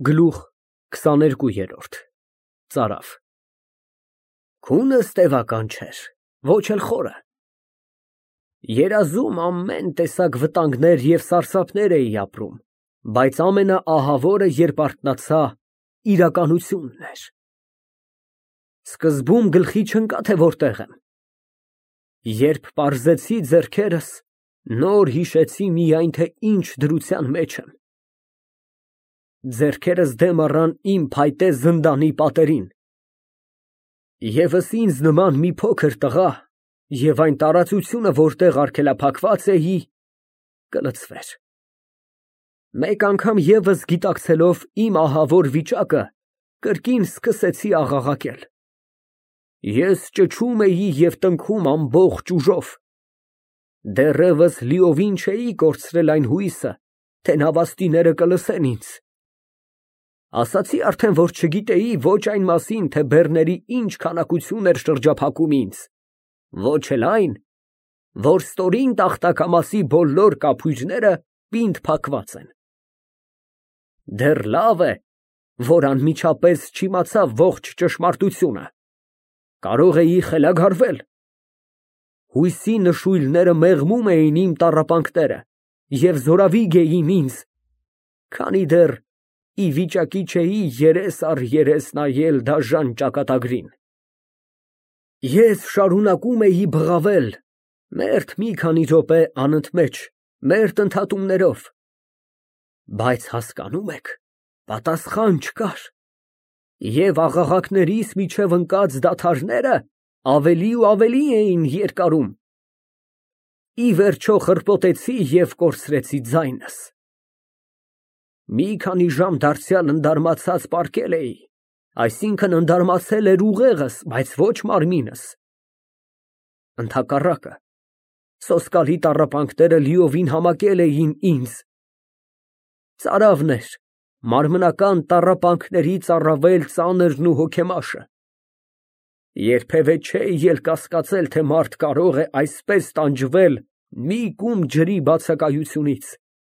Գլուխ 22 Ծարավ Քունս տևական չէր, ոչ էլ խորը։ Երազում ամեն տեսակ վտանգներ և սարսափներ էի ապրում, բայց ամենաահավորը, երբ արթնացա, իրականությունն էր։ Սկզբում գլխի չընկա, թե որտեղ եմ։ Երբ պարզեցի ձեռքերս, նոր հիշեցի միայն, թե ինչ դրության մեջ եմ։ Ձեռքերս դեմ առան իմ փայտե զնդանի պատերին։ Եվս ինձ նման մի փոքր տղա և այն տարածությունը, որտեղ արգելափակված էի, կլցվեր։ Մեկ անգամ ևս գիտակցելով իմ ահավոր վիճակը, կրկին սկսեցի աղաղակել։ Ես ճչում էի և տնքում ամբողջ ուժով։ Դեռևս լիովին չէի կորցրել այն հույսը, թե նավաստիները կլսեն ինձ։ Ասացի արդեն, որ չգիտեի ոչ այն մասին, թե բեռների ինչ քանակություն էր շրջափակում ինձ, ոչ էլ այն, որ ստորին տախտակամասի բոլոր կափույրները պինդ փակված են։ Դեռ լավ է, որ անմիջապես չիմացա ողջ ճշմարտությունը, կարող էի խելագարվել։ Հույսի նշույլները մեղմում էին իմ տառապանքները և զորավիգ էին ինձ, քանի դեռ ի վիճակի չէի երես առ երես նայել դաժան ճակատագրին։ Ես շարունակում էի բղավել, մերթ մի քանի րոպե անընդմեջ, մերթ ընդհատումներով, բայց հասկանում եք, պատասխան չկար, և աղաղակներիս միջև ընկած դադարները ավելի ու ավելի էին երկարում։ Ի վերջո խրպոտեցի և կորցրեցի ձայնս։ Մի քանի ժամ դարձյալ ընդարմացած պառկել էի, այսինքն ընդարմացել էր ուղեղս, բայց ոչ մարմինս։ Ընդհակառակը, սոսկալի տառապանքները լիովին համակել էին ինձ։ Ծարավն էր, մարմնական տառապանքներից առավել ծանրն ու հոգեմաշը։ Երբևէ չէի ելք կասկածել, թե մարդ կարող է այսպես տանջվել մի կում ջրի բացակայությունից։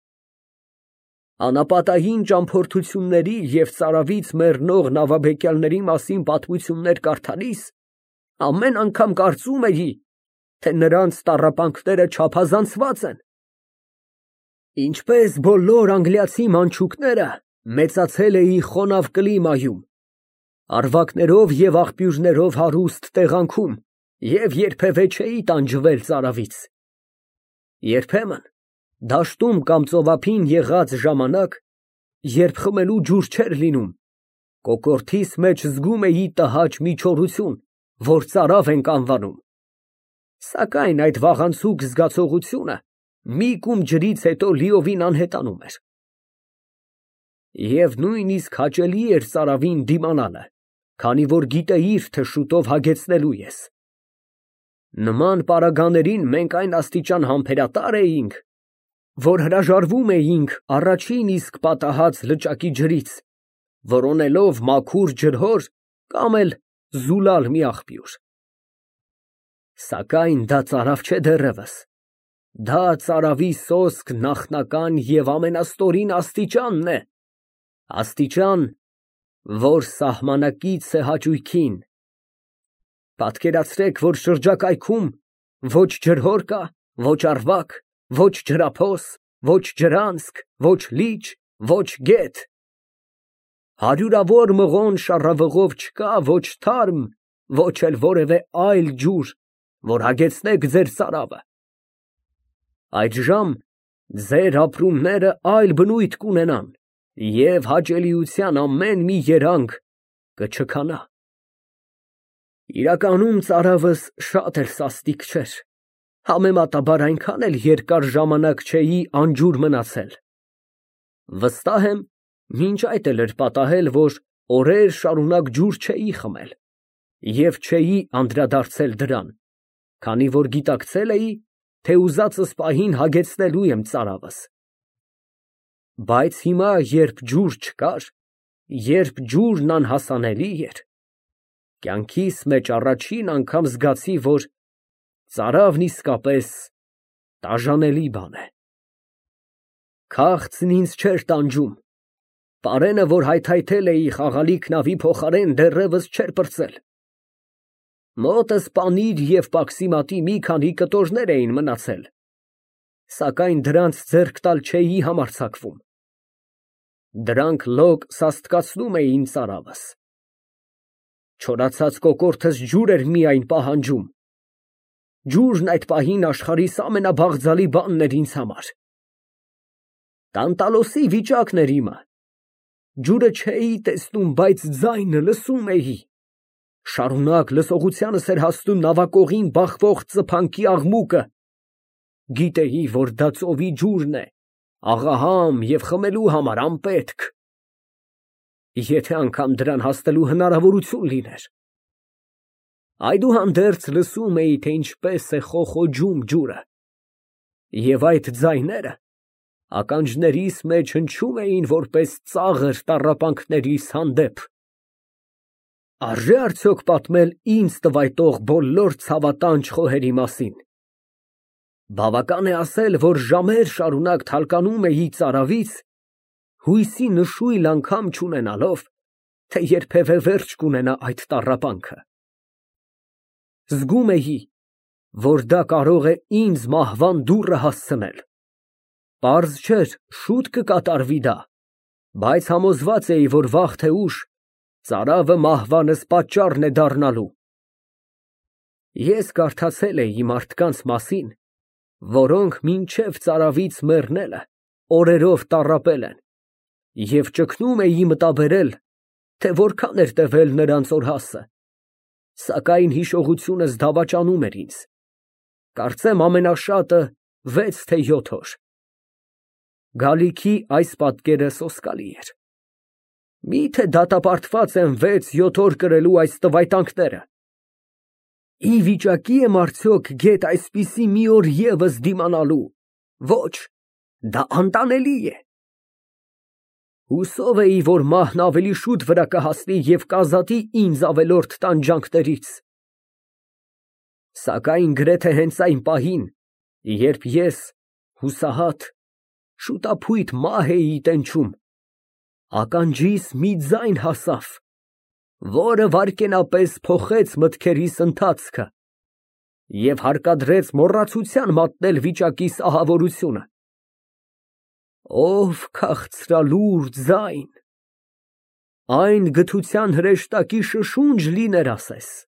Անապատային ճամփորդությունների և ծարավից մեռնող նավաբեկյալների մասին պատմություններ կարդալիս, ամեն անգամ կարծում էի, թե նրանց տառապանքները չափազանցված են։ Ինչպես բոլոր անգլիացի մանչուկները, մեծացել էի խոնավ կլիմայում, առվակներով և աղբյուրներով հարուստ տեղանքում և երբևէ չէի տանջվել ծարավից։ Երբեմն, դաշտում կամ ծովափին եղած ժամանակ, երբ խմելու ջուր չէր լինում, կոկորդիս մեջ զգում էի տհաճ մի չորություն, որ ծարավ ենք անվանում, սակայն այդ վաղանցուկ զգացողությունը մի կում ջրից հետո լիովին անհետանում էր։ Եվ նույնիսկ հաճելի էր ծարավին դիմանալը, քանի որ գիտեիր, թե շուտով հագեցնելու ես։ Նման պարագաներին մենք այն աստիճան համբերատար էինք, որ հրաժարվում էինք առաջին իսկ պատահած լճակի ջրից, որոնելով մաքուր ջրհոր կամ էլ զուլալ մի աղբյուր։ Սակայն դա ծարավ չէ դեռևս, դա ծարավի սոսկ նախնական և ամենաստորին աստիճանն է, աստիճան, որ սահմանակից է հաճույքին։ Պատկերացրեք, որ շրջակայքում ոչ ջրհոր կա, ոչ առվակ, ոչ ջրափոս, ոչ ջրանցք, ոչ լիճ, ոչ գետ։ Հարյուրավոր մղոն շառավղով չկա ոչ թարմ, ոչ էլ որևէ այլ ջուր, որ հագեցնեք ձեր ծարավը։ Այդժամ ձեր ապրումները այլ բնույթ կունենան, և հաճելիության ամեն մի երանգ կչքանա։ Իրականում ծարավս շատ էլ սաստիկ չէր, համեմատաբար այնքան էլ երկար ժամանակ չէի անջուր մնացել։ Վստահ եմ, մինչ այդ էլ էր պատահել, որ օրեր շարունակ ջուր չէի խմել և չէի անդրադարձել դրան, քանի որ գիտակցել էի, թե ուզածս պահին հագեցնելու եմ ծարավս։ Բայց հիմա, երբ ջուր չկար, երբ ջուրն անհասանելի էր, կյանքիս մեջ առաջին անգամ զգացի, որ ծարավն իսկապես տաժանելի բան է։ Քաղցն ինձ չէր տանջում, Պարենը, որ հայթայթել էի խաղալիք նավի փոխարեն, դեռևս չէր պրծել։ Մոտս պանիր և պաքսիմատի մի քանի կտորներ էին մնացել, սակայն դրանց ձեռք տալ չէի համարձակվում։ Դրանք լոկ սաստկացնում էին ծարավս։ Չորացած կոկորդս ջուր էր միայն պահանջում։ Ջուրն այդ պահին աշխարհիս ամենաբաղձալի բանն էր ինձ համար։ Տանտալոսի վիճակն էր իմը։ Ջուրը չէի տեսնում, բայց ձայնը լսում էի։ Շարունակ լսողությանս էր հասնում նավակողին բախվող ծփանքի աղմուկը։ Գիտեի, որ դա ծովի ջուրն է, աղահամ և խմելու համար անպետք։ Եթե անգամ դրան հասնելու հնարավորություն լիներ։ Այդուհանդերձ լսում էի, թե ինչպես է խոխոջում ջուրը, և այդ ձայները ականջներիս մեջ հնչում էին որպես ծաղր տառապանքներիս հանդեպ։ Արժե՞ արդյոք պատմել ինձ տվայտող բոլոր ցավատանջ խոհերի մասին։ Բավական է ասել, որ ժամեր շարունակ թալկանում էի ծարավից, հույսի նշույլ անգամ չունենալով, թե երբևէ վերջ կունենա այդ տառապանքը։ Զգում էի, որ դա կարող է ինձ մահվան դուռը հասցնել։ Պարզ չէր, շուտ կկատարվի դա, բայց համոզված էի, որ վաղ թե ուշ ծարավը մահվանս պատճառն է դառնալու։ Ես կարդացել էի մարդկանց մասին, որոնք մինչև ծարավից մեռնելը օրերով տառապել են, և ճգնում էի մտաբերել, թե որքան էր տևել նրանց օրհասը, սակայն հիշողությունս դավաճանում էր ինձ, կարծեմ ամենաշատը 6 թե 7 օր։ Գալիքի այս պատկերը սոսկալի էր։ Մի՞թե դատապարտված եմ 6-7 օր կրելու այս տվայտանքները։ Ի վիճակի եմ արդյոք գեթ այսպիսի մի օր ևս դիմանալու։ Ոչ, դա անտանելի է։ Հուսով էի, որ մահն ավելի շուտ վրա կհասնի և կազատի ինձ ավելորդ տանջանքներից։ Սակայն գրեթե հենց այն պահին, երբ ես հուսահատ, շուտափույթ մահ էի տենչում, ականջիս մի ձայն հասավ, որը վայրկենապես փոխեց մտքերիս ընթացքը և հարկադրեց մոռացության մատնել վիճակիս ահավորությունը։ Ով քաղցրալուր ձայն, այն գթության հրեշտակի շշունջ լիներ ասես։